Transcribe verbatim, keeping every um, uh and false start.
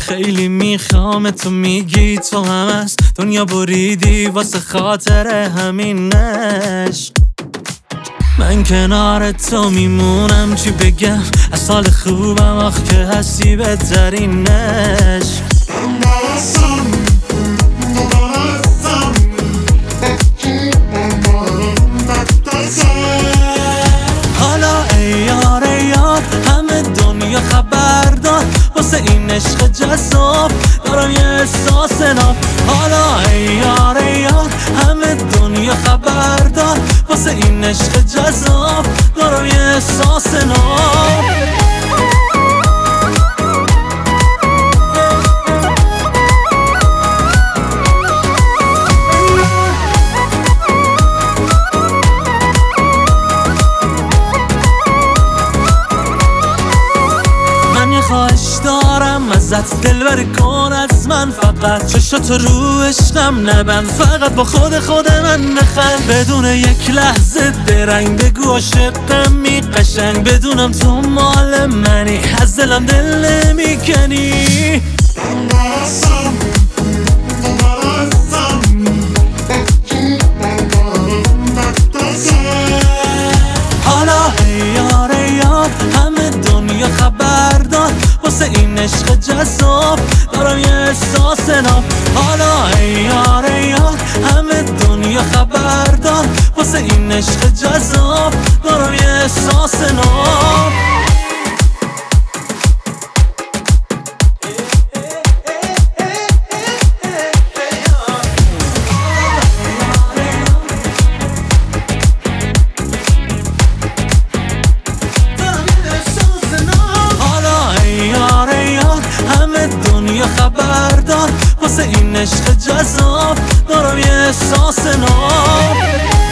خیلی میخوام تو میگی تو هم از دنیا بریدی واسه خاطر همینش. من کنار تو میمونم چی بگم از حال خوبم آخ که هستی بهترینش. حالا ای یار ای یار همه دنیا خبر دار واسه این عشق جذاب دارم یه احساس ناب. حالا ای یار ای یار همه دنیا خبر دار واسه این عشق جذاب دارم یه احساس ناب. خواهش دارم ازت دلبری کن از من فقط چشاتو رو عشقم نبند فقط با خود خود من بخند بدون یک لحظه درنگ بگو عاشقم می قشنگ بدونم تو مال منی از دلم دل نمیکنی. حالا ای یار ای یار همه دنیا خبر دار واسه این عشق جذاب دارم یه احساس ناب. حالا ای یار ای یار همه دنیا خبر دار واسه این عشق جذاب دارم یه احساس ناب. دنیا خبر دار واسه این عشق جذاب دارم یه احساس ناب.